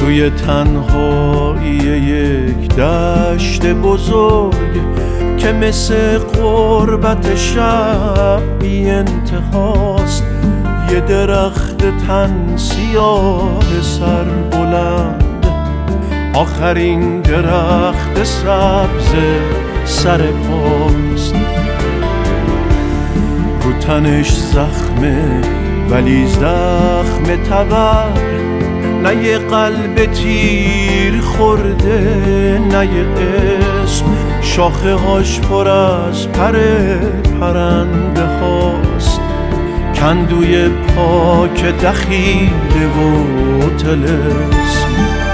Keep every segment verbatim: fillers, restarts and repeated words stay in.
توی تنهایی یک دشت بزرگ که مثل غربت شب بی انتهاست، یه درخت تن سیاه سر بلند، آخرین درخت سبز سر پاست. رو تنش زخمه ولی زخم تبر، نه یه قلب تیر خورده نه یه اسم. شاخه هاش پر از پر پرنده هاست، کندوی پاک دخیله و طلسم.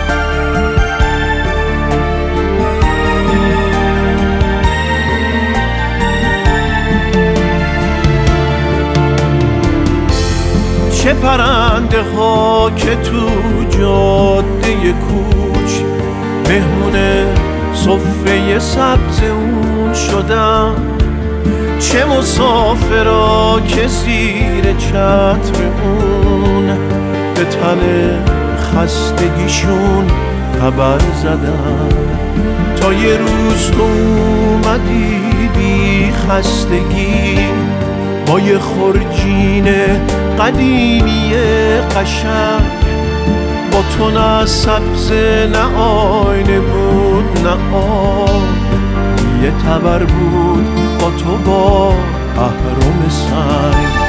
چه پرنده ها که تو جاده کوچ مهمون سفره سبز اون شدن، چه مسافرا که زیر چتر اون به تن خستگیشون خبر زدن. تا یه روز تو اومدی بی خستگی با یه خرجین قدیمی قشنگ، با تو نه سبز نه آینه بود نه آب، یه تبر بود با تو با اهرم سنگ.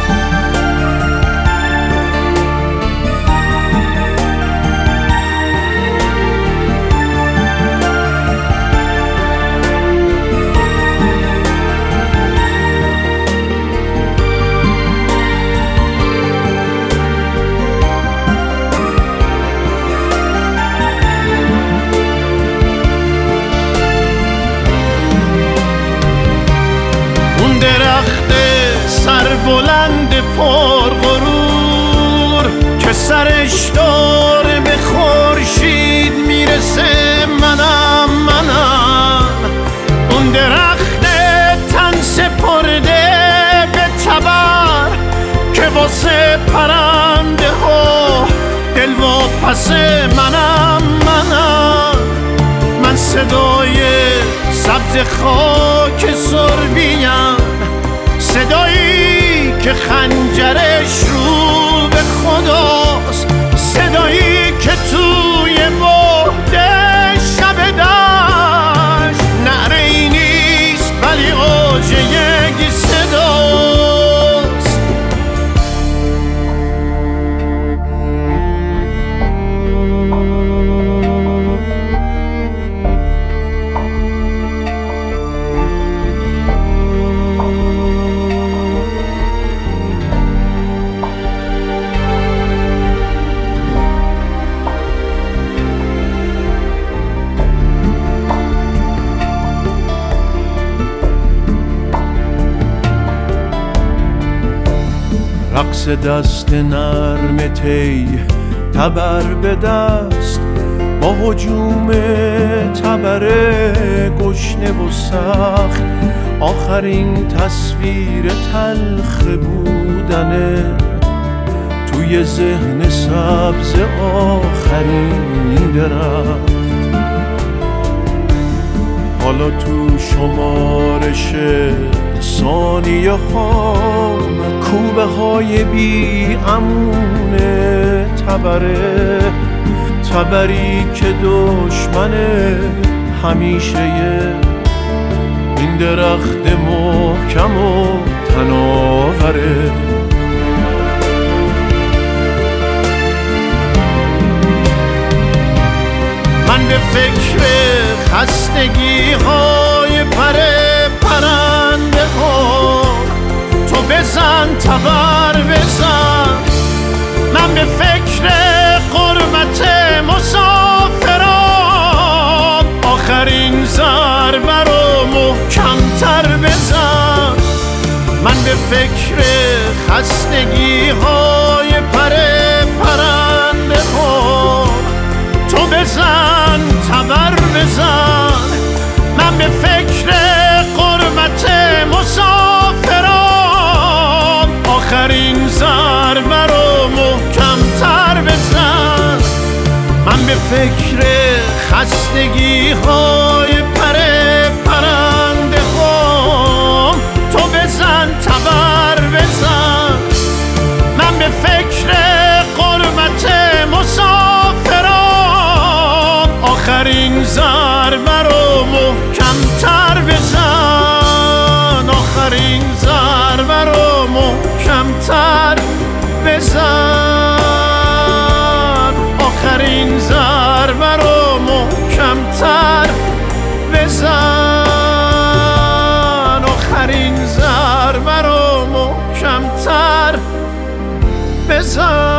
درخت سر بلند پر غرور که سرش داره به خورشید میرسه، منم منم اون درخت تن سپرده به تبر که واسه پرنده ها دلواپس. منم منم من صدای سبز خاک سربیم، صدایی که خنجرش رو به خداست، صدایی که توی بعد شب دشت نعره‌ای نیست ولی اوج یک صداست. رقص دست نرم تی تبر به دست، با هجوم تبر گشنه و سخت، آخرین تصویر تلخ بودنه توی ذهن سبز آخرین درخت. حالا تو شمارش ثانیه هام کوبه های بی امونه تبره، تبری که دشمن همیشه این درخت محکم و تناوره. من به فکر خستگی های پر پرنده ها، تو بزن تبر بزن. من به فکر غربت مسافران، آخرین ضربه رو محکمتر بزن. من به فکر خستگی های پر پرنده ها، تو بزن تبر بزن. من به فکر غربت مسافران، آخرین ضربه رو محکمتر بزن. من من به فکر خستگی های پر پرنده هم، تو بزن تبر بزن. من به فکر غربت مسافران، آخرین ضربه رو محکم‌تر بزن. آخرین ضربه رو محکم‌تر بزن. آخرین ضربه رو محکم‌تر بزن. آخرین ضربه رو محکم‌تر بزن.